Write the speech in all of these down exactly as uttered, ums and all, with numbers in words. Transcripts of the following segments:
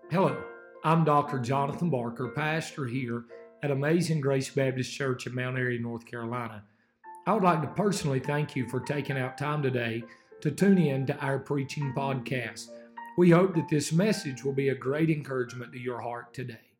Hello, I'm Doctor Jonathan Barker, pastor here at Amazing Grace Baptist Church in Mount Airy, North Carolina. I would like to personally thank you for taking out time today to tune in to our preaching podcast. We hope that this message will be a great encouragement to your heart today.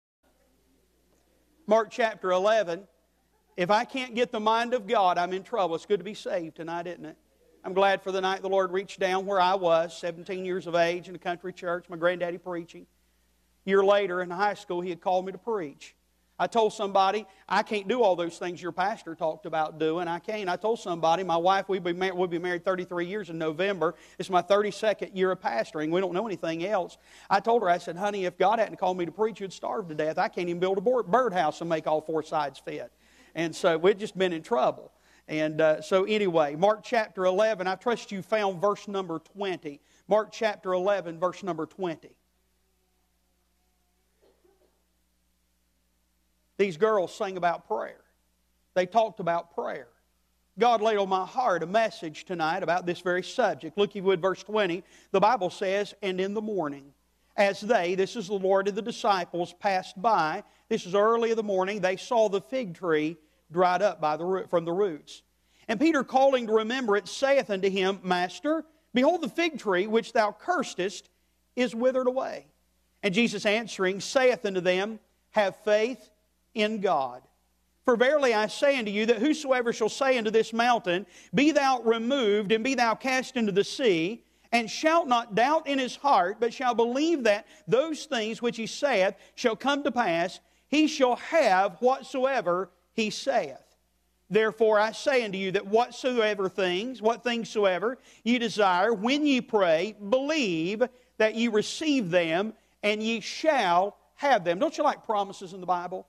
Mark chapter eleven. If I can't get the mind of God, I'm in trouble. It's good to be saved tonight, isn't it? I'm glad for the night the Lord reached down where I was, seventeen years of age in a country church, my granddaddy preaching. A year later in high school, he had called me to preach. I told somebody, I can't do all those things your pastor talked about doing. I can't. I told somebody, my wife, we'll be, mar- we'll be married thirty-three years in November. It's my thirty-second year of pastoring. We don't know anything else. I told her, I said, honey, if God hadn't called me to preach, you'd starve to death. I can't even build a birdhouse and make all four sides fit. And so we'd just been in trouble. And uh, so anyway, Mark chapter eleven, I trust you found verse number twenty. Mark chapter eleven, verse number twenty. These girls sang about prayer. They talked about prayer. God laid on my heart a message tonight about this very subject. Look, if you would, verse twenty. The Bible says, and in the morning, as they, this is the Lord and the disciples, passed by, this is early in the morning, they saw the fig tree dried up by the root, from the roots. And Peter, calling to remember it, saith unto him, Master, behold, the fig tree which thou cursedst is withered away. And Jesus answering saith unto them, Have faith in God. For verily I say unto you, that whosoever shall say unto this mountain, Be thou removed, and be thou cast into the sea, and shalt not doubt in his heart, but shall believe that those things which he saith shall come to pass, he shall have whatsoever he saith. Therefore I say unto you that whatsoever things, what things soever ye desire, when ye pray, believe that ye receive them, and ye shall have them. Don't you like promises in the Bible?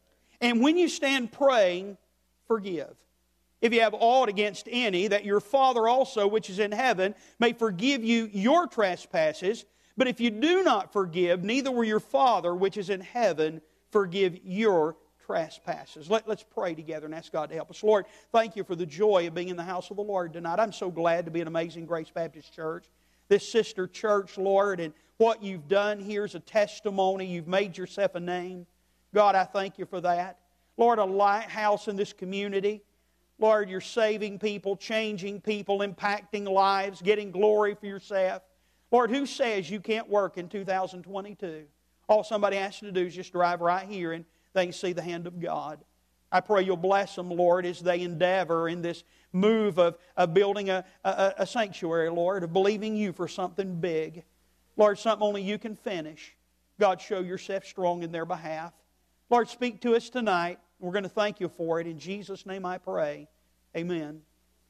And when you stand praying, forgive. If you have aught against any, that your Father also, which is in heaven, may forgive you your trespasses. But if you do not forgive, neither will your Father, which is in heaven, forgive your trespasses. Let, let's pray together and ask God to help us. Lord, thank you for the joy of being in the house of the Lord tonight. I'm so glad to be in Amazing Grace Baptist Church, this sister church, Lord, and what you've done here is a testimony. You've made yourself a name. God, I thank you for that. Lord, a lighthouse in this community. Lord, you're saving people, changing people, impacting lives, getting glory for yourself. Lord, who says you can't work in two thousand twenty-two? All somebody has to do is just drive right here and they can see the hand of God. I pray you'll bless them, Lord, as they endeavor in this move of, of building a, a, a sanctuary, Lord, of believing you for something big. Lord, something only you can finish. God, show yourself strong in their behalf. Lord, speak to us tonight. We're going to thank you for it. In Jesus' name I pray. Amen.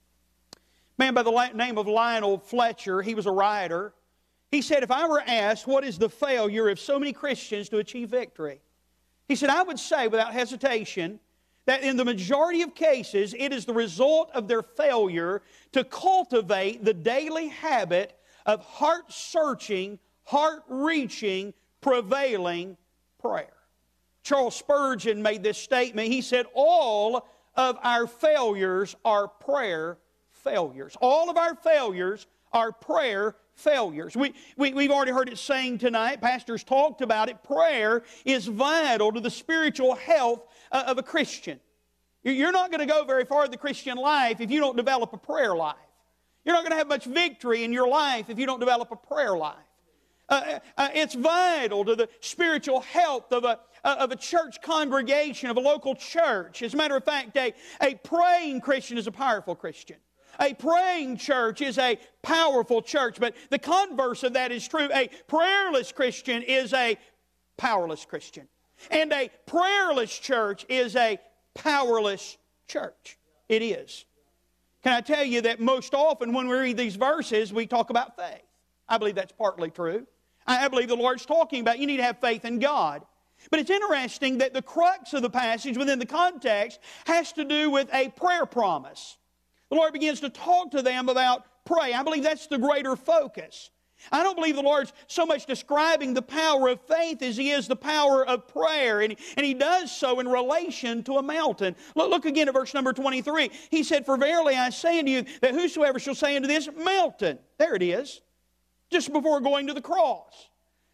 A man by the name of Lionel Fletcher, he was a writer. He said, if I were asked what is the failure of so many Christians to achieve victory, he said, I would say without hesitation that in the majority of cases it is the result of their failure to cultivate the daily habit of heart-searching, heart-reaching, prevailing prayer. Charles Spurgeon made this statement. He said, all of our failures are prayer failures. All of our failures are prayer failures. We, we, we've already heard it saying tonight, pastors talked about it, prayer is vital to the spiritual health uh, of a Christian. You're not going to go very far in the Christian life if you don't develop a prayer life. You're not going to have much victory in your life if you don't develop a prayer life. Uh, uh, it's vital to the spiritual health of a, uh, of a church congregation, of a local church. As a matter of fact, a, a praying Christian is a powerful Christian. A praying church is a powerful church, but the converse of that is true. A prayerless Christian is a powerless Christian. And a prayerless church is a powerless church. It is. Can I tell you that most often when we read these verses, we talk about faith. I believe that's partly true. I believe the Lord's talking about you need to have faith in God. But it's interesting that the crux of the passage within the context has to do with a prayer promise. The Lord begins to talk to them about pray. I believe that's the greater focus. I don't believe the Lord's so much describing the power of faith as He is the power of prayer. And, and He does so in relation to a mountain. Look, look again at verse number twenty-three. He said, For verily I say unto you, that whosoever shall say unto this mountain, there it is, just before going to the cross.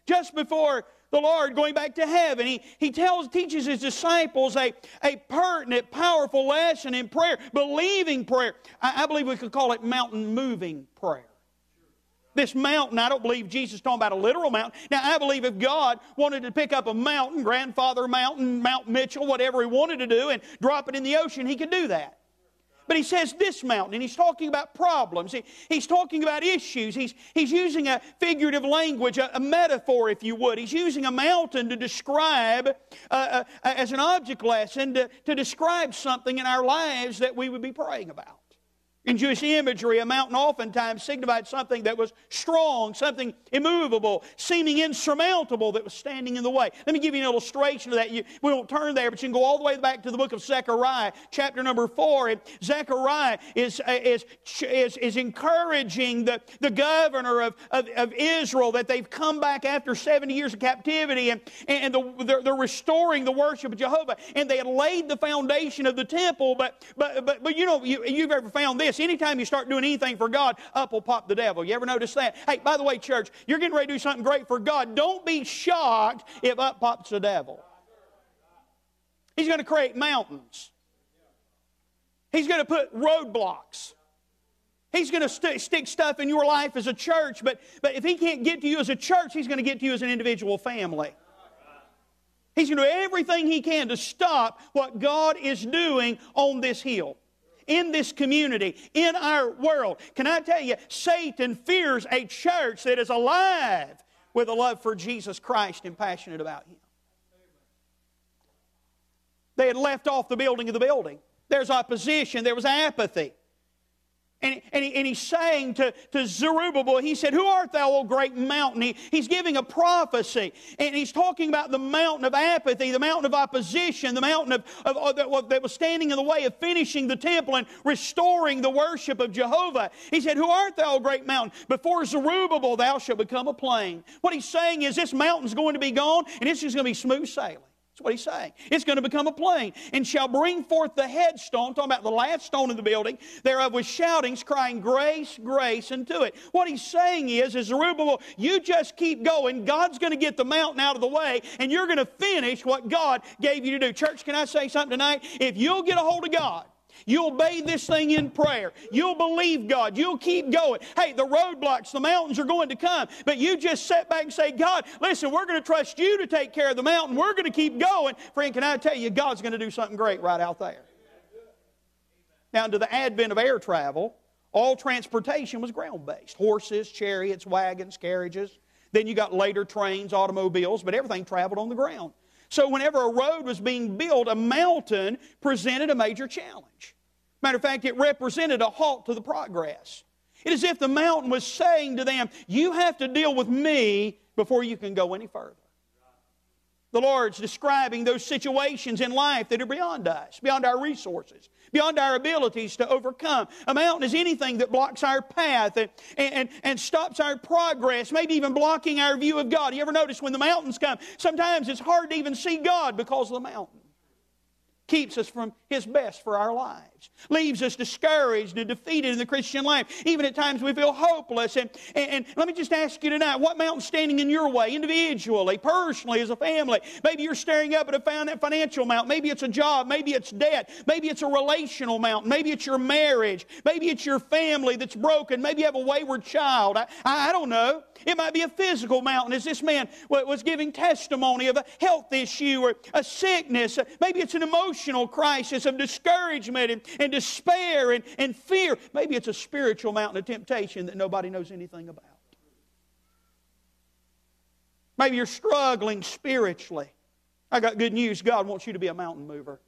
Just before the Lord going back to heaven, He, he tells, teaches His disciples a, a pertinent, powerful lesson in prayer, believing prayer. I, I believe we could call it mountain-moving prayer. This mountain, I don't believe Jesus is talking about a literal mountain. Now, I believe if God wanted to pick up a mountain, Grandfather Mountain, Mount Mitchell, whatever He wanted to do, and drop it in the ocean, He could do that. But He says this mountain, and He's talking about problems. He, he's talking about issues. He's, he's using a figurative language, a, a metaphor, if you would. He's using a mountain to describe, uh, uh, as an object lesson, to, to describe something in our lives that we would be praying about. In Jewish imagery, a mountain oftentimes signified something that was strong, something immovable, seeming insurmountable that was standing in the way. Let me give you an illustration of that. You, we won't turn there, but you can go all the way back to the book of Zechariah, chapter number four. And Zechariah is, is, is, is encouraging the, the governor of, of, of Israel that they've come back after seventy years of captivity, and, and the, they're, they're restoring the worship of Jehovah. And they had laid the foundation of the temple, but, but, but, but you know, you, you've ever found this. Anytime you start doing anything for God, up will pop the devil. You ever notice that? Hey, by the way, church, you're getting ready to do something great for God. Don't be shocked if up pops the devil. He's going to create mountains. He's going to put roadblocks. He's going to st- stick stuff in your life as a church, but, but if He can't get to you as a church, He's going to get to you as an individual family. He's going to do everything He can to stop what God is doing on this hill, in this community, in our world. Can I tell you, Satan fears a church that is alive with a love for Jesus Christ and passionate about Him. They had left off the building of the building. There's opposition. There was apathy. And, and, he, and he's saying to, to Zerubbabel, he said, "Who art thou, O great mountain?" He, he's giving a prophecy. And he's talking about the mountain of apathy, the mountain of opposition, the mountain of, of, of, that, that was standing in the way of finishing the temple and restoring the worship of Jehovah. He said, "Who art thou, O great mountain? Before Zerubbabel thou shalt become a plain." What he's saying is this mountain's going to be gone, and it's just going to be smooth sailing. That's what he's saying. It's going to become a plain. "And shall bring forth the headstone," talking about the last stone in the building, "thereof with shoutings, crying, Grace, grace unto it." What he's saying is, is Zerubbabel, you just keep going. God's going to get the mountain out of the way, and you're going to finish what God gave you to do. Church, can I say something tonight? If you'll get a hold of God, you'll bathe this thing in prayer, you'll believe God, you'll keep going. Hey, the roadblocks, the mountains are going to come, but you just sit back and say, "God, listen, we're going to trust you to take care of the mountain. We're going to keep going." Friend, can I tell you, God's going to do something great right out there. Now, into the advent of air travel, all transportation was ground-based. Horses, chariots, wagons, carriages. Then you got later trains, automobiles, but everything traveled on the ground. So whenever a road was being built, a mountain presented a major challenge. Matter of fact, it represented a halt to the progress. It is as if the mountain was saying to them, you have to deal with me before you can go any further. The Lord's describing those situations in life that are beyond us, beyond our resources, beyond our abilities to overcome. A mountain is anything that blocks our path and, and, and stops our progress, maybe even blocking our view of God. You ever notice when the mountains come, sometimes it's hard to even see God because of the mountain. Keeps us from His best for our lives. Leaves us discouraged and defeated in the Christian life. Even at times we feel hopeless. And, and, and let me just ask you tonight, what mountain's standing in your way, individually, personally, as a family? Maybe you're staring up at a financial mountain. Maybe it's a job. Maybe it's debt. Maybe it's a relational mountain. Maybe it's your marriage. Maybe it's your family that's broken. Maybe you have a wayward child. I, I, I don't know. It might be a physical mountain, as this man was giving testimony of a health issue or a sickness. Maybe it's an emotional crisis of discouragement and, and despair and, and fear. Maybe it's a spiritual mountain of temptation that nobody knows anything about. Maybe you're struggling spiritually. I got good news. God wants you to be a mountain mover.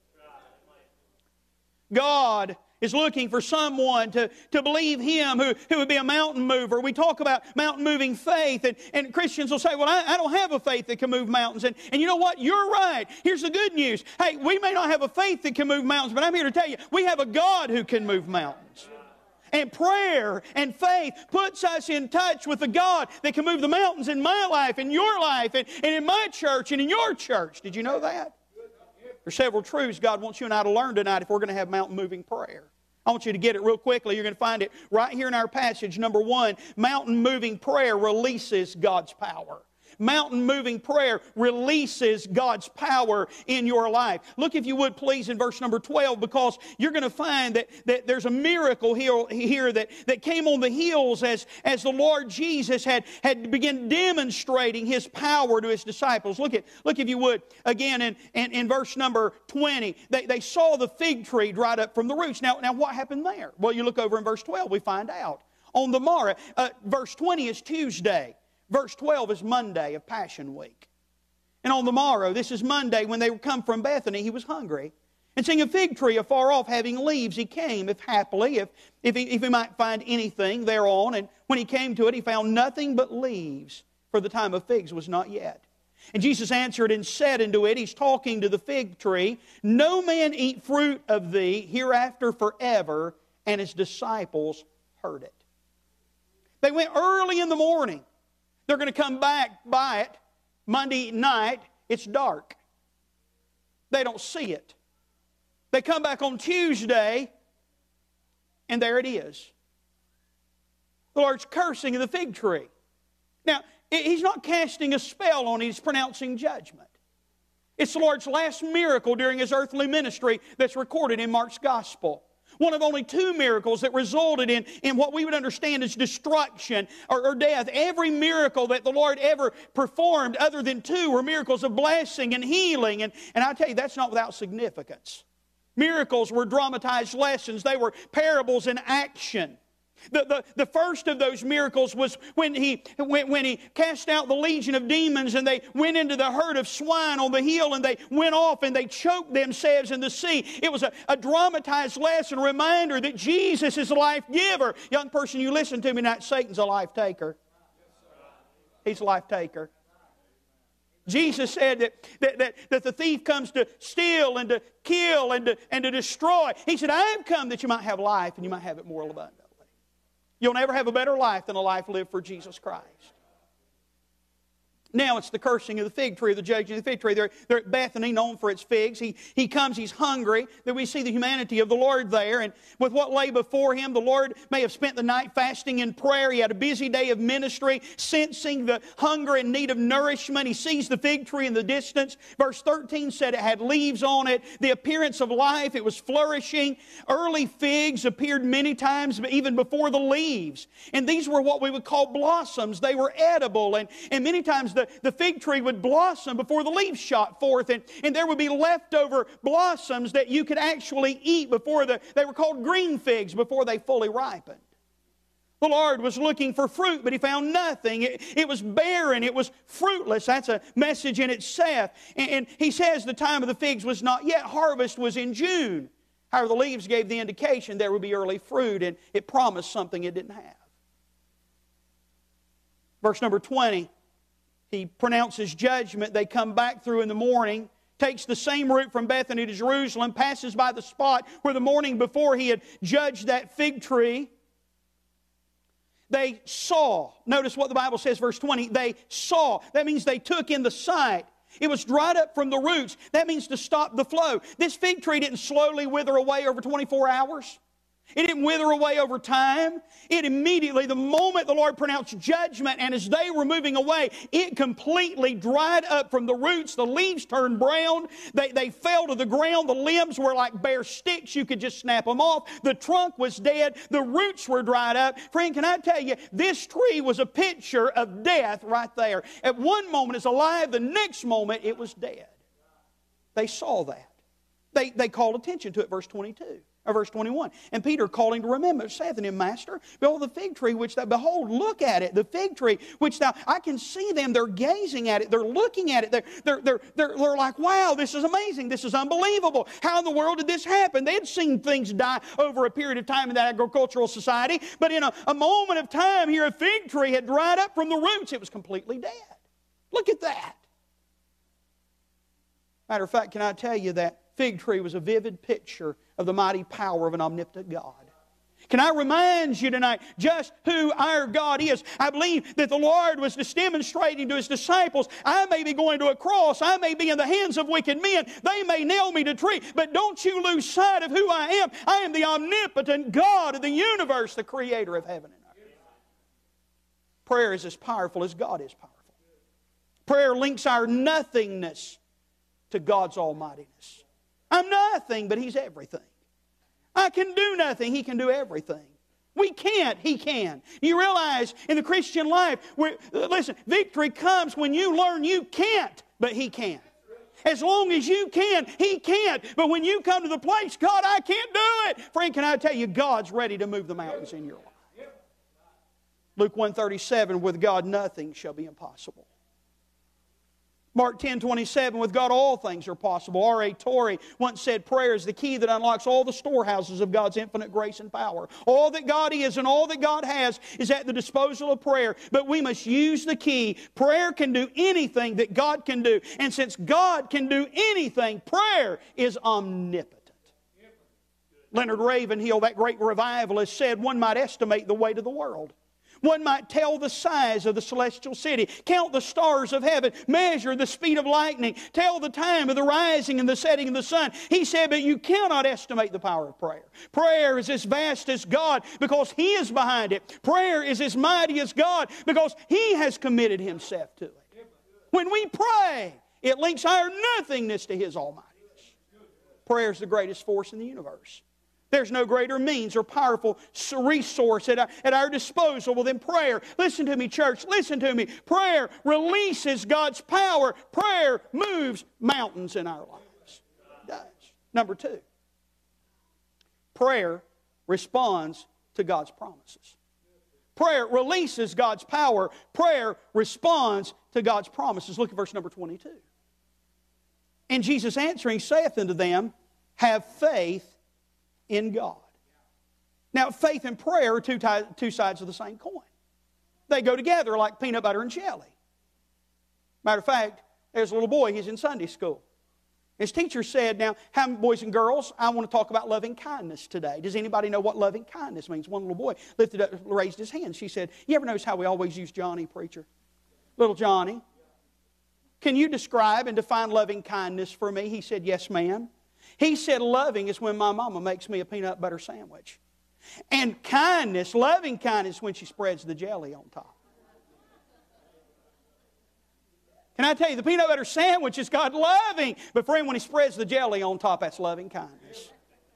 God is looking for someone to, to believe Him who, who would be a mountain mover. We talk about mountain moving faith, and, and Christians will say, well, I, I don't have a faith that can move mountains. And, and you know what? You're right. Here's the good news. Hey, we may not have a faith that can move mountains, but I'm here to tell you, we have a God who can move mountains. And prayer and faith puts us in touch with the God that can move the mountains in my life, in your life, and, and in my church, and in your church. Did you know that? There's several truths God wants you and I to learn tonight if we're going to have mountain-moving prayer. I want you to get it real quickly. You're going to find it right here in our passage. Number one, mountain-moving prayer releases God's power. Mountain-moving prayer releases God's power in your life. Look, if you would, please, in verse number twelve, because you're going to find that, that there's a miracle here, here that, that came on the heels as, as the Lord Jesus had, had begun demonstrating His power to His disciples. Look, at, look if you would, again in, in, in verse number twenty. They, they saw the fig tree dried up from the roots. Now, now, what happened there? Well, you look over in verse twelve, we find out. On the morrow, uh, verse twenty is Tuesday. Verse twelve is Monday of Passion Week. And on the morrow, this is Monday, when they come from Bethany, He was hungry. And seeing a fig tree afar off having leaves, He came, if happily, if, if, he, if he might find anything thereon. And when He came to it, He found nothing but leaves, for the time of figs was not yet. And Jesus answered and said unto it, He's talking to the fig tree, No man eat fruit of thee hereafter forever. And His disciples heard it. They went early in the morning. They're going to come back by it Monday night. It's dark. They don't see it. They come back on Tuesday, and there it is. The Lord's cursing the fig tree. Now, He's not casting a spell on it. He's pronouncing judgment. It's the Lord's last miracle during His earthly ministry that's recorded in Mark's Gospel. One of only two miracles that resulted in, in what we would understand as destruction or, or death. Every miracle that the Lord ever performed, other than two, were miracles of blessing and healing. And, and I tell you, that's not without significance. Miracles were dramatized lessons. They were parables in action. The, the, the first of those miracles was when he, when, when he cast out the legion of demons, and they went into the herd of swine on the hill, and they went off and they choked themselves in the sea. It was a, a dramatized lesson, a reminder that Jesus is a life giver. Young person, you listen to me tonight, Satan's a life taker. He's a life taker. Jesus said that, that, that, that the thief comes to steal and to kill and to, and to destroy. He said, I have come that you might have life and you might have it more abundantly. You'll never have a better life than a life lived for Jesus Christ. Now it's the cursing of the fig tree, the judging of the fig tree. They're, they're at Bethany, known for its figs. He, he comes, He's hungry. Then we see the humanity of the Lord there. And with what lay before Him, the Lord may have spent the night fasting in prayer. He had a busy day of ministry, sensing the hunger and need of nourishment. He sees the fig tree in the distance. Verse thirteen said it had leaves on it, the appearance of life. It was flourishing. Early figs appeared many times, even before the leaves. And these were what we would call blossoms. They were edible. And, and many times The, the fig tree would blossom before the leaves shot forth, and, and there would be leftover blossoms that you could actually eat before the, they were called green figs, before they fully ripened. The Lord was looking for fruit, but He found nothing. It, it was barren. It was fruitless. That's a message in itself. And, and He says the time of the figs was not yet. Harvest was in June. However, the leaves gave the indication there would be early fruit, and it promised something it didn't have. Verse number twenty. He pronounces judgment. They come back through in the morning, takes the same route from Bethany to Jerusalem, passes by the spot where the morning before He had judged that fig tree. They saw, notice what the Bible says, verse twenty, they saw. That means they took in the sight. It was dried up from the roots. That means to stop the flow. This fig tree didn't slowly wither away over twenty-four hours. It didn't wither away over time. It immediately, the moment the Lord pronounced judgment, and as they were moving away, it completely dried up from the roots. The leaves turned brown. They, they fell to the ground. The limbs were like bare sticks. You could just snap them off. The trunk was dead. The roots were dried up. Friend, can I tell you, this tree was a picture of death right there. At one moment it's alive. The next moment it was dead. They saw that. They, they called attention to it, verse twenty-two. Or verse twenty-one. And Peter, calling to remember, saith unto him, Master, behold the fig tree which thou, behold, look at it, the fig tree which thou, I can see them, they're gazing at it, they're looking at it, they're, they're, they're, they're, they're like, wow, this is amazing, this is unbelievable. How in the world did this happen? They had seen things die over a period of time in that agricultural society, but in a, a moment of time here, a fig tree had dried up from the roots. It was completely dead. Look at that. Matter of fact, can I tell you that fig tree was a vivid picture of the mighty power of an omnipotent God. Can I remind you tonight just who our God is? I believe that the Lord was just demonstrating to His disciples, I may be going to a cross, I may be in the hands of wicked men, they may nail me to a tree, but don't you lose sight of who I am. I am the omnipotent God of the universe, the Creator of heaven and earth. Prayer is as powerful as God is powerful. Prayer links our nothingness to God's almightiness. I'm nothing, but He's everything. I can do nothing, He can do everything. We can't, He can. You realize in the Christian life, we're, listen, victory comes when you learn you can't, but He can. As long as you can, He can't. But when you come to the place, God, I can't do it. Friend, can I tell you, God's ready to move the mountains in your life. Luke one thirty-seven, with God nothing shall be impossible. Mark ten twenty-seven, with God all things are possible. R A Torrey once said, prayer is the key that unlocks all the storehouses of God's infinite grace and power. All that God is and all that God has is at the disposal of prayer, but we must use the key. Prayer can do anything that God can do, and since God can do anything, prayer is omnipotent. Leonard Ravenhill, that great revivalist, said one might estimate the weight of the world. One might tell the size of the celestial city, count the stars of heaven, measure the speed of lightning, tell the time of the rising and the setting of the sun. He said, but you cannot estimate the power of prayer. Prayer is as vast as God because He is behind it. Prayer is as mighty as God because He has committed Himself to it. When we pray, it links our nothingness to His almightiness. Prayer is the greatest force in the universe. There's no greater means or powerful resource at our, at our disposal than prayer. Listen to me, church. Listen to me. Prayer releases God's power. Prayer moves mountains in our lives. It does. Number two, prayer responds to God's promises. Prayer releases God's power. Prayer responds to God's promises. Look at verse number twenty-two. And Jesus answering saith unto them, have faith in God. Now, faith and prayer are two, ty- two sides of the same coin. They go together like peanut butter and jelly. Matter of fact, there's a little boy, he's in Sunday school. His teacher said, now, how many boys and girls, I want to talk about loving kindness today. Does anybody know what loving kindness means? One little boy lifted up, raised his hand. She said, you ever notice how we always use Johnny, preacher? Little Johnny. Can you describe and define loving kindness for me? He said, yes, ma'am. He said loving is when my mama makes me a peanut butter sandwich. And kindness, loving kindness, when she spreads the jelly on top. Can I tell you, the peanut butter sandwich is God loving. But friend, when He spreads the jelly on top, that's loving kindness.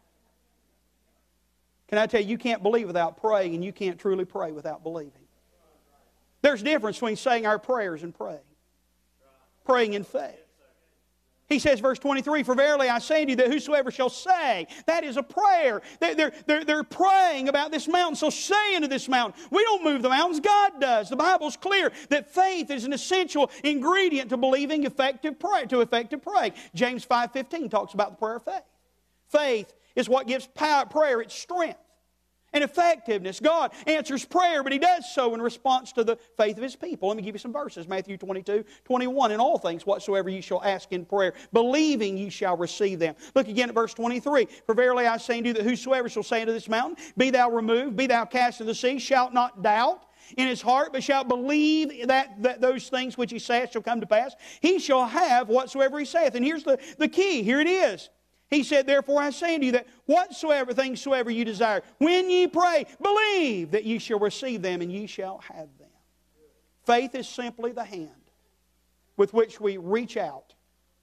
Can I tell you, you can't believe without praying, and you can't truly pray without believing. There's a difference between saying our prayers and praying. Praying in faith. He says, verse twenty-three, for verily I say unto you that whosoever shall say, that is a prayer. They're, they're, they're, they're praying about this mountain, so say unto this mountain. We don't move the mountains, God does. The Bible's clear that faith is an essential ingredient to believing effective prayer, to effective praying. James five fifteen talks about the prayer of faith. Faith is what gives power, prayer its strength and effectiveness. God answers prayer, but He does so in response to the faith of His people. Let me give you some verses. Matthew twenty-two, twenty-one. In all things whatsoever ye shall ask in prayer, believing ye shall receive them. Look again at verse twenty-three. For verily I say unto you that whosoever shall say unto this mountain, be thou removed, be thou cast into the sea, shalt not doubt in his heart, but shalt believe that, that those things which he saith shall come to pass, he shall have whatsoever he saith. And here's the, the key. Here it is. He said, therefore I say unto you that whatsoever things soever you desire, when ye pray, believe that ye shall receive them, and ye shall have them. Faith is simply the hand with which we reach out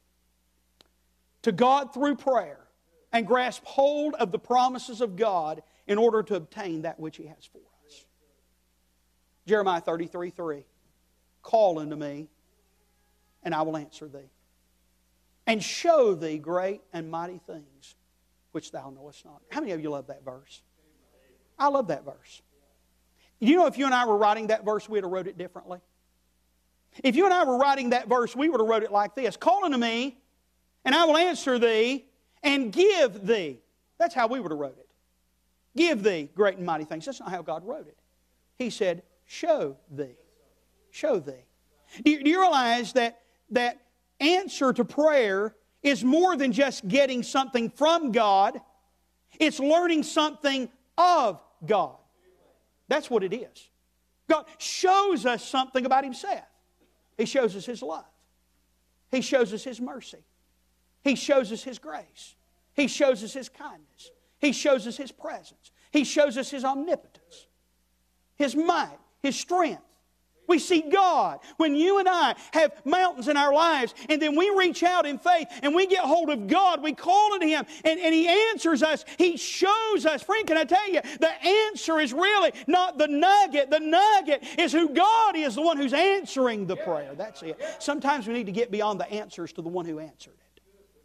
to God through prayer and grasp hold of the promises of God in order to obtain that which He has for us. Jeremiah thirty-three three. Call unto me, and I will answer thee, and show thee great and mighty things which thou knowest not. How many of you love that verse? I love that verse. You know, if you and I were writing that verse, we'd have wrote it differently. If you and I were writing that verse, we would have wrote it like this. Call unto me, and I will answer thee, and give thee. That's how we would have wrote it. Give thee great and mighty things. That's not how God wrote it. He said, show thee. Show thee. Do you, do you realize that, that answer to prayer is more than just getting something from God. It's learning something of God. That's what it is. God shows us something about Himself. He shows us His love. He shows us His mercy. He shows us His grace. He shows us His kindness. He shows us His presence. He shows us His omnipotence, His might, His strength. We see God. When you and I have mountains in our lives, and then we reach out in faith, and we get hold of God, we call on Him, and, and He answers us. He shows us. Friend, can I tell you, the answer is really not the nugget. The nugget is who God is, the one who's answering the prayer. That's it. Sometimes we need to get beyond the answers to the one who answered it.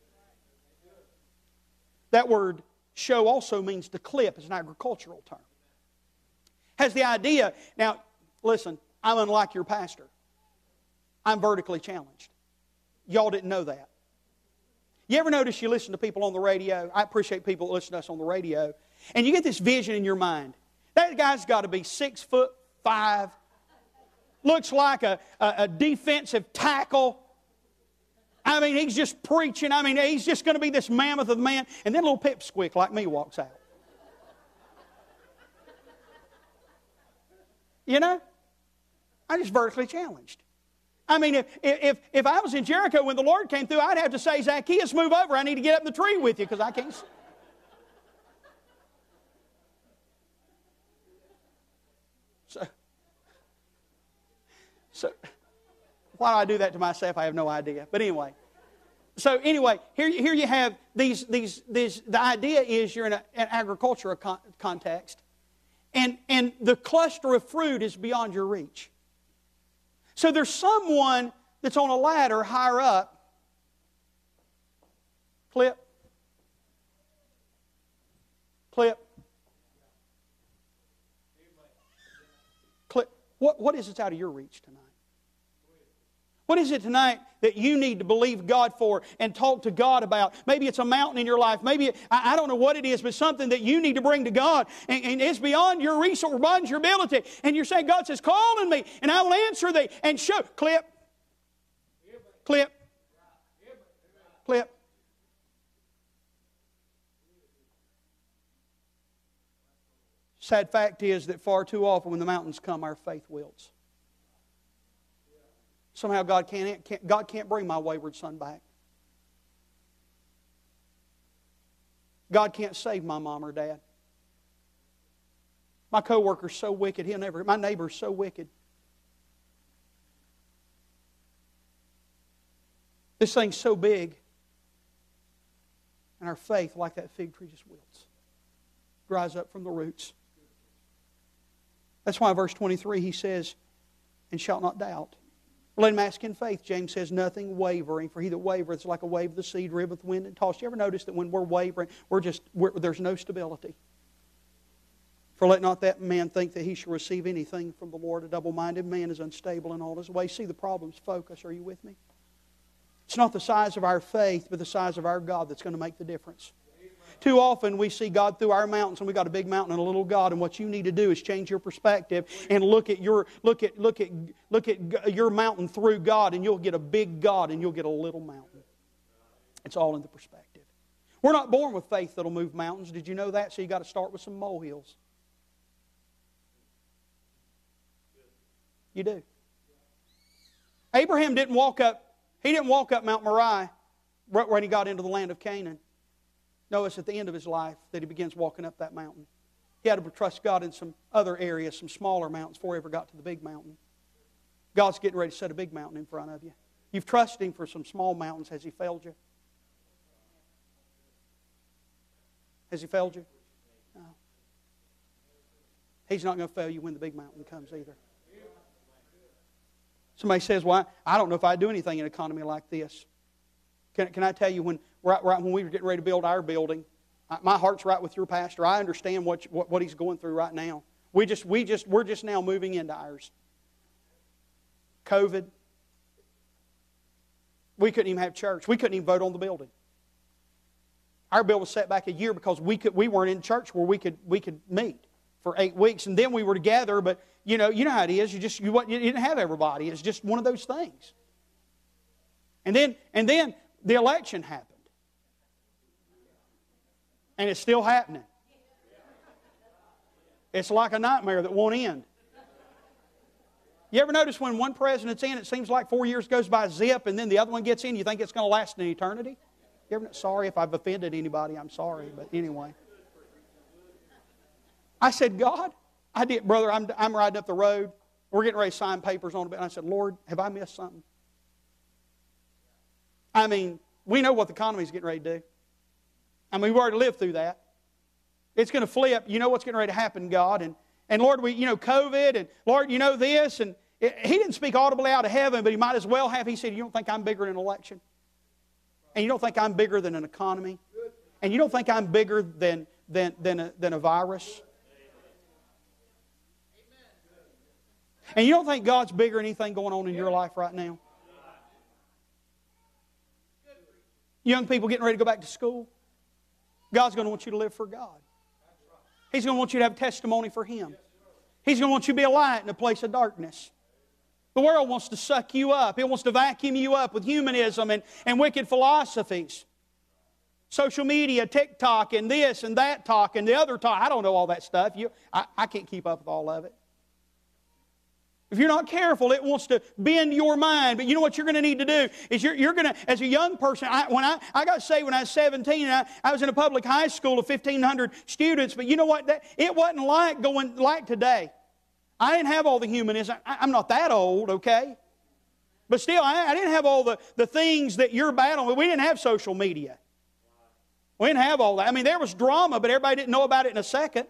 That word show also means to clip. It's an agricultural term. Has the idea, now listen, I'm unlike your pastor. I'm vertically challenged. Y'all didn't know that. You ever notice you listen to people on the radio? I appreciate people that listen to us on the radio. And you get this vision in your mind. That guy's got to be six foot five. Looks like a, a, a defensive tackle. I mean, he's just preaching. I mean, he's just going to be this mammoth of a man. And then a little pipsqueak like me walks out. You know? I'm just vertically challenged. I mean, if, if, if I was in Jericho when the Lord came through, I'd have to say, Zacchaeus, move over. I need to get up in the tree with you because I can't see. So, so, why do I do that to myself? I have no idea. But anyway. So anyway, here, here you have these, these, these, the idea is you're in a, an agricultural con- context. And, and the cluster of fruit is beyond your reach. So there's someone that's on a ladder higher up. Clip. Clip. Clip. What, what is it out of your reach tonight? What is it tonight that you need to believe God for and talk to God about? Maybe it's a mountain in your life. Maybe, it, I, I don't know what it is, but something that you need to bring to God. And, and it's beyond your resource, beyond your ability. And you're saying, God says, call on me, and I will answer thee. And show. Clip. Clip. Clip. Sad fact is that far too often when the mountains come, our faith wilts. Somehow God can't, can't, God can't bring my wayward son back. God can't save my mom or dad. My coworker's so wicked, he'll never, my neighbor's so wicked. This thing's so big, and our faith, like that fig tree, just wilts. Dries up from the roots. That's why verse twenty-three, he says, and shalt not doubt. Let him ask in faith, James says, nothing wavering. For he that wavereth is like a wave of the sea, driven with wind and tossed. You ever notice that when we're wavering, we're just we're, there's no stability? For let not that man think that he shall receive anything from the Lord. A double-minded man is unstable in all his ways. See the problem's focus. Are you with me? It's not the size of our faith, but the size of our God that's going to make the difference. Too often we see God through our mountains, and we got a big mountain and a little God, and what you need to do is change your perspective and look at your look at look at look at your mountain through God, and you'll get a big God and you'll get a little mountain. It's all in the perspective. We're not born with faith that'll move mountains. Did you know that? So you got to start with some molehills. You do. Abraham didn't walk up, he didn't walk up Mount Moriah when he got into the land of Canaan. No, it's at the end of his life that he begins walking up that mountain. He had to trust God in some other areas, some smaller mountains, before he ever got to the big mountain. God's getting ready to set a big mountain in front of you. You've trusted Him for some small mountains. Has He failed you? Has He failed you? No. He's not going to fail you when the big mountain comes either. Somebody says, well, I don't know if I'd do anything in an economy like this. Can, can I tell you, when right, right when we were getting ready to build our building, my heart's right with your pastor. I understand what, what, what he's going through right now. We just, we just, we're just now moving into ours. COVID. We couldn't even have church. We couldn't even vote on the building. Our bill was set back a year because we could, we weren't in church where we could, we could meet for eight weeks. And then we were together, but you know, you know how it is. You just, you, you didn't have everybody. It's just one of those things. And then, and then, the election happened. And it's still happening. It's like a nightmare that won't end. You ever notice when one president's in, it seems like four years goes by zip, and then the other one gets in, you think it's going to last an eternity? You ever, sorry if I've offended anybody, I'm sorry, but anyway. I said, God, I did, brother, I'm, I'm riding up the road. We're getting ready to sign papers on it. And I said, Lord, have I missed something? I mean, we know what the economy is getting ready to do. I mean, we've already lived through that. It's going to flip. You know what's getting ready to happen, God. And, and Lord, we, you know, COVID, and Lord, you know this. And it, He didn't speak audibly out of heaven, but He might as well have. He said, you don't think I'm bigger than an election? And you don't think I'm bigger than an economy? And you don't think I'm bigger than, than, than, a, than a virus? And you don't think God's bigger than anything going on in your life right now? Young people getting ready to go back to school. God's going to want you to live for God. He's going to want you to have testimony for Him. He's going to want you to be a light in a place of darkness. The world wants to suck you up. It wants to vacuum you up with humanism and, and wicked philosophies. Social media, TikTok, and this and that talk and the other talk. I don't know all that stuff. You, I, I can't keep up with all of it. If you're not careful, it wants to bend your mind. But you know what you're going to need to do? Is you're, you're going to, as a young person, I, when I, I got saved when I was seventeen, and I, I was in a public high school of fifteen hundred students. But you know what? That, it wasn't like going like today. I didn't have all the humanism. I, I'm not that old, okay? But still, I, I didn't have all the, the things that you're battling with. We didn't have social media. We didn't have all that. I mean, there was drama, but everybody didn't know about it in a second.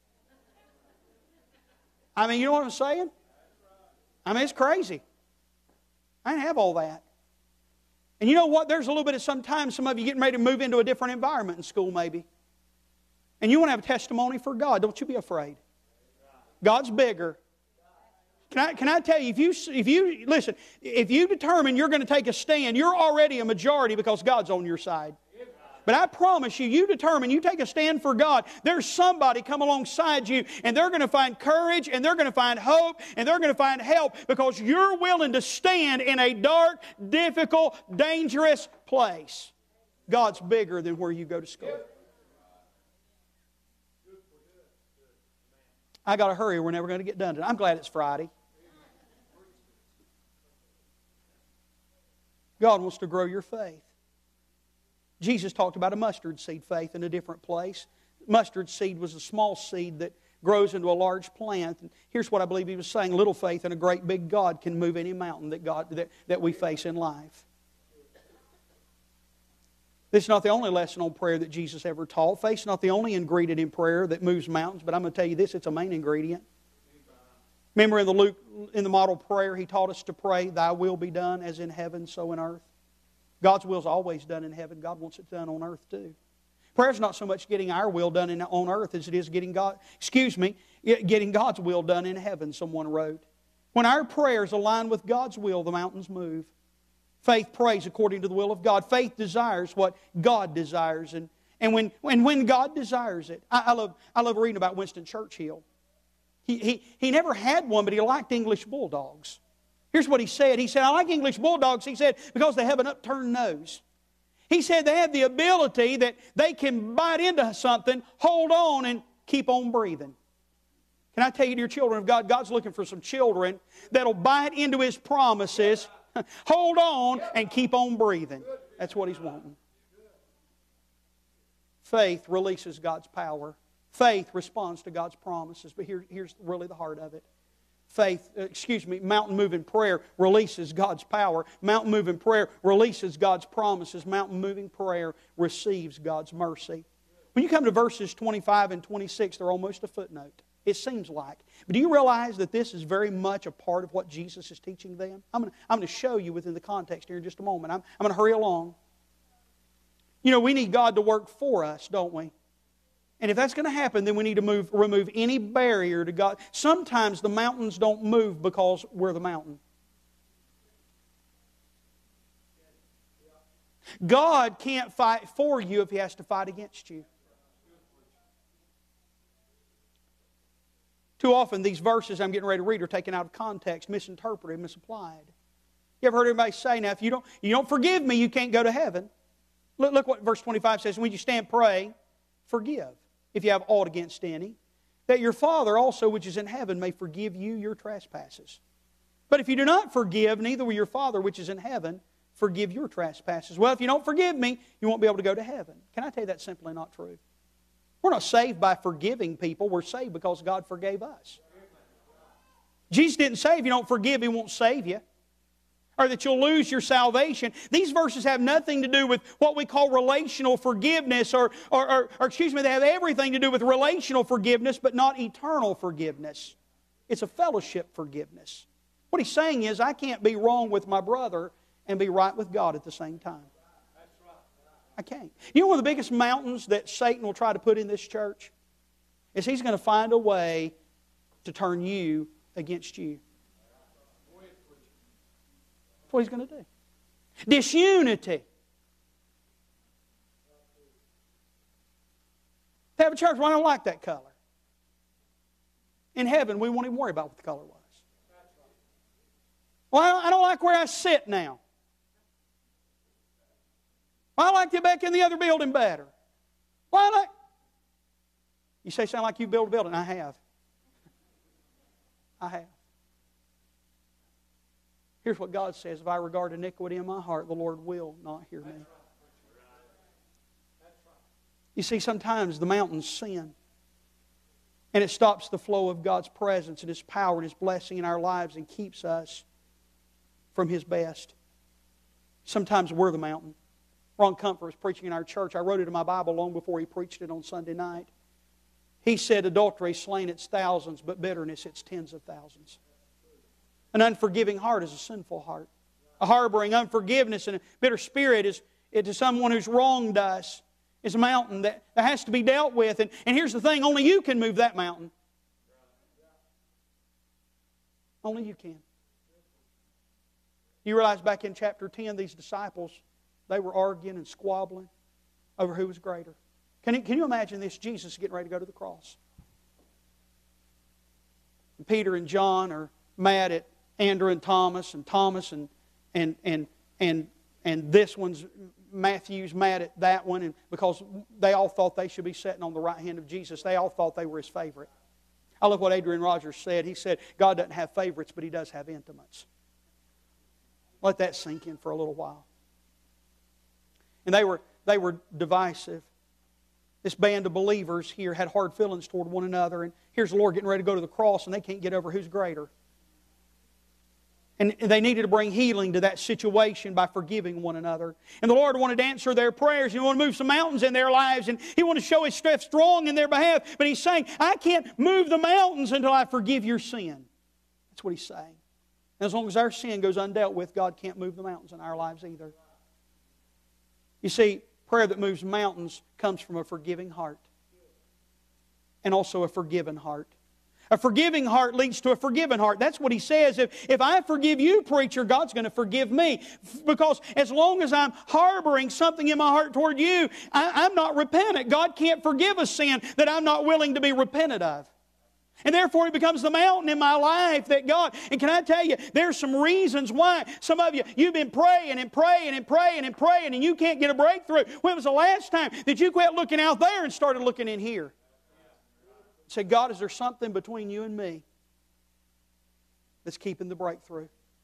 I mean, you know what I'm saying? I mean, it's crazy. I didn't have all that. And you know what? There's a little bit of sometimes some of you getting ready to move into a different environment in school maybe. And you want to have a testimony for God. Don't you be afraid. God's bigger. Can I, can I tell you, if you, if you, listen, if you determine you're going to take a stand, you're already a majority because God's on your side. But I promise you, you determine, you take a stand for God, there's somebody come alongside you and they're going to find courage and they're going to find hope and they're going to find help because you're willing to stand in a dark, difficult, dangerous place. God's bigger than where you go to school. I got to hurry. We're never going to get done today. I'm glad it's Friday. God wants to grow your faith. Jesus talked about a mustard seed faith in a different place. Mustard seed was a small seed that grows into a large plant. And here's what I believe He was saying. Little faith in a great big God can move any mountain that, God, that, that we face in life. This is not the only lesson on prayer that Jesus ever taught. Faith's not the only ingredient in prayer that moves mountains, but I'm going to tell you this, it's a main ingredient. Remember in the Luke, in the model prayer, He taught us to pray, Thy will be done as in heaven, so in earth. God's will is always done in heaven. God wants it done on earth too. Prayer is not so much getting our will done in, on earth as it is getting God, excuse me, getting God's will done in heaven, someone wrote. When our prayers align with God's will, the mountains move. Faith prays according to the will of God. Faith desires what God desires. And, and when, when, when God desires it, I, I, love, I love reading about Winston Churchill. He, he, he never had one, but he liked English bulldogs. Here's what he said. He said, I like English bulldogs, he said, because they have an upturned nose. He said they have the ability that they can bite into something, hold on, and keep on breathing. Can I tell you, dear children of God, God's looking for some children that'll bite into His promises, hold on, and keep on breathing. That's what He's wanting. Faith releases God's power. Faith responds to God's promises. But here, here's really the heart of it. Faith, excuse me, mountain-moving prayer releases God's power. Mountain-moving prayer releases God's promises. Mountain-moving prayer receives God's mercy. When you come to verses twenty-five and twenty-six, they're almost a footnote. It seems like. But do you realize that this is very much a part of what Jesus is teaching them? I'm going to, I'm going to show you within the context here in just a moment. I'm, I'm going to hurry along. You know, we need God to work for us, don't we? And if that's going to happen, then we need to move, remove any barrier to God. Sometimes the mountains don't move because we're the mountain. God can't fight for you if He has to fight against you. Too often these verses I'm getting ready to read are taken out of context, misinterpreted, misapplied. You ever heard anybody say, now if you don't, you don't forgive me, you can't go to heaven? Look, look what verse twenty-five says. When you stand praying, forgive, if you have aught against any, that your Father also which is in heaven may forgive you your trespasses. But if you do not forgive, neither will your Father which is in heaven forgive your trespasses. Well, if you don't forgive me, you won't be able to go to heaven. Can I tell you that's simply not true? We're not saved by forgiving people. We're saved because God forgave us. Jesus didn't say if you don't forgive, He won't save you, or that you'll lose your salvation. These verses have nothing to do with what we call relational forgiveness, or, or, or, or excuse me, they have everything to do with relational forgiveness, but not eternal forgiveness. It's a fellowship forgiveness. What He's saying is, I can't be wrong with my brother and be right with God at the same time. I can't. You know one of the biggest mountains that Satan will try to put in this church? Is he's going to find a way to turn you against you. That's what he's going to do. Disunity. They have a church, well, I don't like that color. In heaven, we won't even worry about what the color was. Well, I don't, I don't like where I sit now. Well, I like you back in the other building better. Why well, like? You say, sound like you built a building. I have. I have. Here's what God says. If I regard iniquity in my heart, the Lord will not hear me. You see, sometimes the mountains sin. And it stops the flow of God's presence and His power and His blessing in our lives and keeps us from His best. Sometimes we're the mountain. Ron Comfort was preaching in our church. I wrote it in my Bible long before he preached it on Sunday night. He said, adultery slain its thousands, but bitterness its tens of thousands. An unforgiving heart is a sinful heart. A harboring unforgiveness and a bitter spirit is, it is someone who's wronged us. Is a mountain that, that has to be dealt with. And, and here's the thing, only you can move that mountain. Only you can. You realize back in chapter ten, these disciples, they were arguing and squabbling over who was greater. Can you, can you imagine this? Jesus getting ready to go to the cross. And Peter and John are mad at Andrew and Thomas, and Thomas and and and and and this one's Matthew's mad at that one, and because they all thought they should be sitting on the right hand of Jesus. They all thought they were His favorite. I love what Adrian Rogers said. He said, God doesn't have favorites, but He does have intimates. Let that sink in for a little while. And they were they were divisive. This band of believers here had hard feelings toward one another, and here's the Lord getting ready to go to the cross, and they can't get over who's greater. And they needed to bring healing to that situation by forgiving one another. And the Lord wanted to answer their prayers. He wanted to move some mountains in their lives. And He wanted to show His strength strong in their behalf. But He's saying, I can't move the mountains until I forgive your sin. That's what He's saying. And as long as our sin goes undealt with, God can't move the mountains in our lives either. You see, prayer that moves mountains comes from a forgiving heart. And also a forgiven heart. A forgiving heart leads to a forgiven heart. That's what He says. If, if I forgive you, preacher, God's going to forgive me. Because as long as I'm harboring something in my heart toward you, I, I'm not repentant. God can't forgive a sin that I'm not willing to be repentant of. And therefore it becomes the mountain in my life that God... And can I tell you, there's some reasons why some of you, you've been praying and praying and praying and praying and you can't get a breakthrough. When was the last time that you quit looking out there and started looking in here? Say, God, is there something between you and me that's keeping the breakthrough?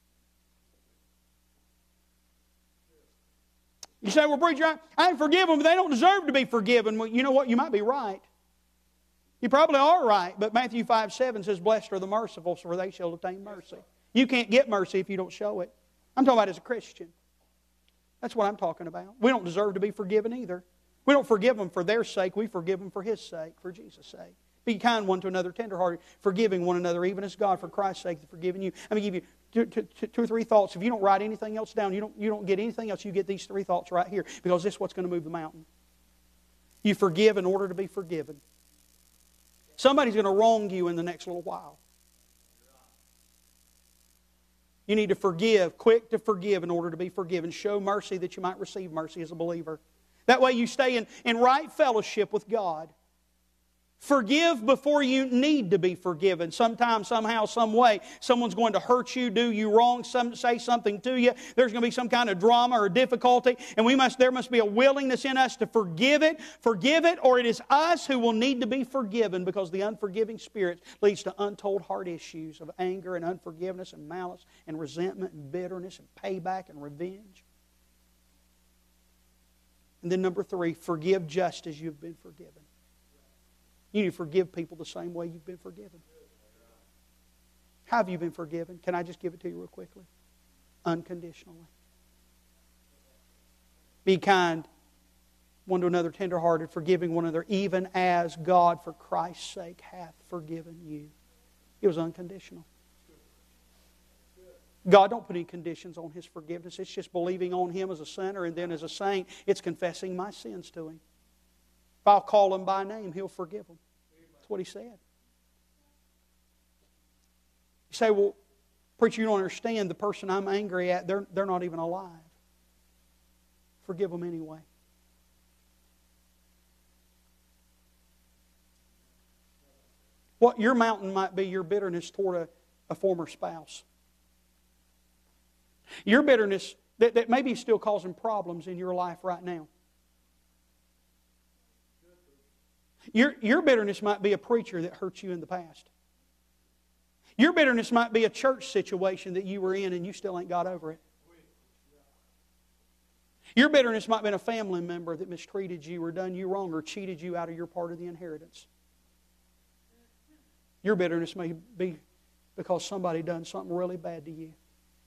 You say, well, preacher, I, I forgive them, but they don't deserve to be forgiven. Well, you know what? You might be right. You probably are right, but Matthew five seven says, blessed are the merciful, for they shall obtain mercy. You can't get mercy if you don't show it. I'm talking about as a Christian. That's what I'm talking about. We don't deserve to be forgiven either. We don't forgive them for their sake. We forgive them for His sake, for Jesus' sake. Be kind one to another, tenderhearted, forgiving one another, even as God, for Christ's sake, has forgiven you. I'm going to give you two, two, two or three thoughts. If you don't write anything else down, you don't, you don't get anything else, you get these three thoughts right here, because this is what's going to move the mountain. You forgive in order to be forgiven. Somebody's going to wrong you in the next little while. You need to forgive, quick to forgive in order to be forgiven. Show mercy that you might receive mercy as a believer. That way you stay in, in right fellowship with God. Forgive before you need to be forgiven. Sometime, somehow, some way, someone's going to hurt you, do you wrong, some, say something to you. There's going to be some kind of drama or difficulty, and we must. there must be a willingness in us to forgive it. Forgive it, or it is us who will need to be forgiven, because the unforgiving spirit leads to untold heart issues of anger and unforgiveness and malice and resentment and bitterness and payback and revenge. And then number three, forgive just as you've been forgiven. You need to forgive people the same way you've been forgiven. How have you been forgiven? Can I just give it to you real quickly? Unconditionally. Be kind one to another, tenderhearted, forgiving one another, even as God, for Christ's sake, hath forgiven you. It was unconditional. God don't put any conditions on His forgiveness. It's just believing on Him as a sinner, and then as a saint, it's confessing my sins to Him. If I'll call Him by name, He'll forgive them. That's what He said. You say, well, preacher, you don't understand. The person I'm angry at, they're, they're not even alive. Forgive them anyway. What your mountain might be, your bitterness toward a, a former spouse. Your bitterness that, that may be still causing problems in your life right now. Your, your bitterness might be a preacher that hurt you in the past. Your bitterness might be a church situation that you were in and you still ain't got over it. Your bitterness might have been a family member that mistreated you or done you wrong or cheated you out of your part of the inheritance. Your bitterness may be because somebody done something really bad to you.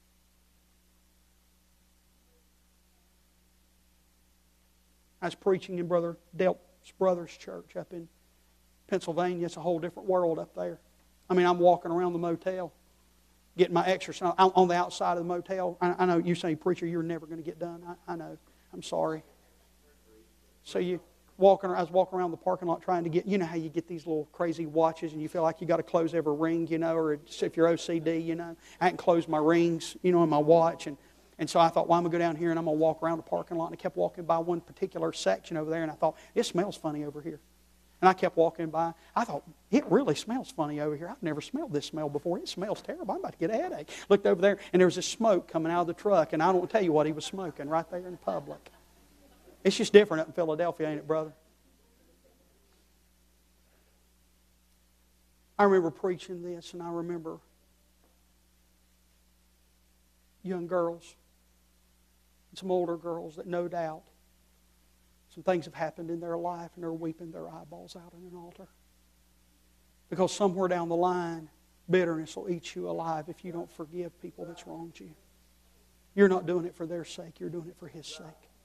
I was preaching in Brother Delp's brother's church up in Pennsylvania. It's a whole different world up there. I mean, I'm walking around the motel, getting my exercise. I'm on the outside of the motel. I, I know you say, preacher, you're never going to get done. I, I know. I'm sorry. So you walking. I was walking around the parking lot trying to get. You know how you get these little crazy watches, and you feel like you got to close every ring, you know, or if you're O C D, you know, I hadn't closed my rings, you know, in my watch, and. And so I thought, well, I'm going to go down here and I'm going to walk around the parking lot. And I kept walking by one particular section over there, and I thought, it smells funny over here. And I kept walking by. I thought, it really smells funny over here. I've never smelled this smell before. It smells terrible. I'm about to get a headache. Looked over there, and there was this smoke coming out of the truck, and I don't tell you what he was smoking right there in public. It's just different up in Philadelphia, ain't it, brother? I remember preaching this, and I remember young girls, some older girls that no doubt some things have happened in their life and they're weeping their eyeballs out on an altar. Because somewhere down the line, bitterness will eat you alive if you don't forgive people that's wronged you. You're not doing it for their sake, you're doing it for His sake.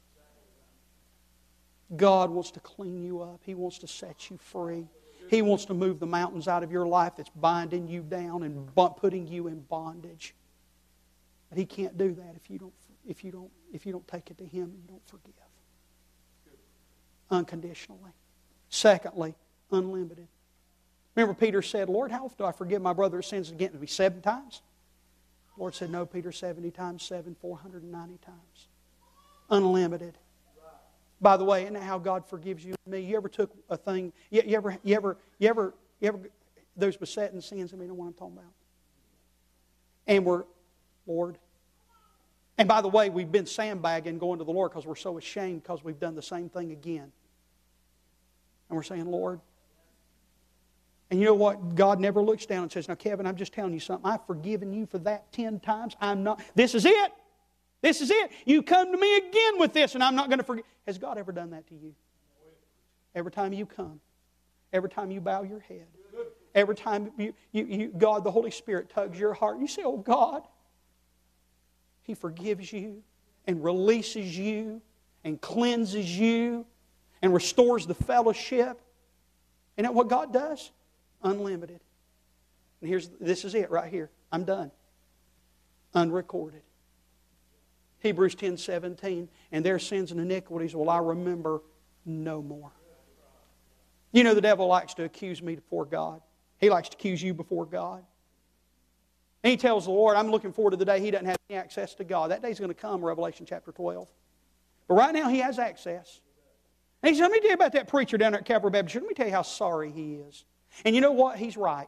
God wants to clean you up. He wants to set you free. He wants to move the mountains out of your life that's binding you down and putting you in bondage. But He can't do that if you don't if you don't if you don't take it to Him and you don't forgive. Unconditionally. Secondly, unlimited. Remember Peter said, Lord, how often do I forgive my brother's sins against me? Seven times? The Lord said, no, Peter, seventy times seven, four hundred ninety times. Unlimited. By the way, isn't that how God forgives you and me? You ever took a thing, you, you ever, you ever, you ever, you ever, those besetting sins, I mean, you know what I'm talking about. And we're, Lord. And by the way, we've been sandbagging going to the Lord because we're so ashamed because we've done the same thing again. And we're saying, Lord. And you know what? God never looks down and says, now Kevin, I'm just telling you something. I've forgiven you for that ten times. I'm not. This is it. This is it. You come to me again with this and I'm not going to forgive. Has God ever done that to you? Every time you come. Every time you bow your head. Every time you, you, you God, the Holy Spirit tugs your heart. You say, oh God. He forgives you and releases you and cleanses you and restores the fellowship. Isn't that what God does? Unlimited. And here's this is it right here. I'm done. Unrecorded. Hebrews ten seventeen. And their sins and iniquities will I remember no more. You know the devil likes to accuse me before God. He likes to accuse you before God. And he tells the Lord, I'm looking forward to the day he doesn't have any access to God. That day's going to come, Revelation chapter twelve. But right now he has access. And he said, let me tell you about that preacher down there at Calvary Baptist Church. Let me tell you how sorry he is. And you know what? He's right.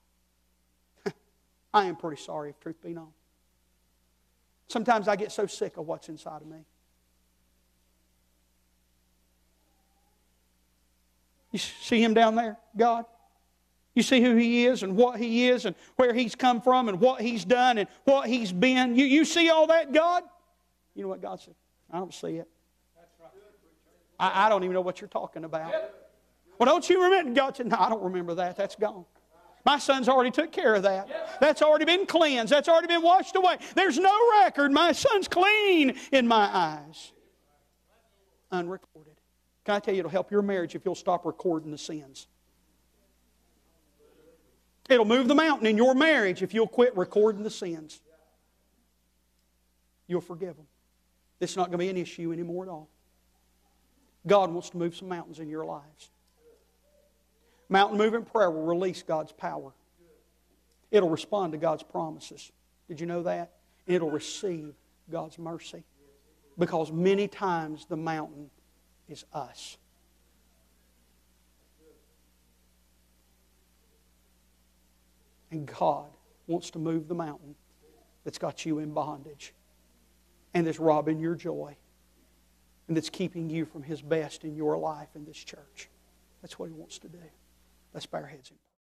I am pretty sorry, if truth be known. Sometimes I get so sick of what's inside of me. You see him down there, God? You see who He is and what He is and where He's come from and what He's done and what He's been. You, you see all that, God? You know what God said? I don't see it. I, I don't even know what you're talking about. Well, don't you remember? God said, no, I don't remember that. That's gone. My son's already took care of that. That's already been cleansed. That's already been washed away. There's no record. My son's clean in my eyes. Unrecorded. Can I tell you, it'll help your marriage if you'll stop recording the sins. It'll move the mountain in your marriage if you'll quit recording the sins. You'll forgive them. It's not going to be an issue anymore at all. God wants to move some mountains in your lives. Mountain moving prayer will release God's power. It'll respond to God's promises. Did you know that? And it'll receive God's mercy. Because many times the mountain is us. And God wants to move the mountain that's got you in bondage and that's robbing your joy and that's keeping you from His best in your life in this church. That's what He wants to do. Let's bow our heads in prayer.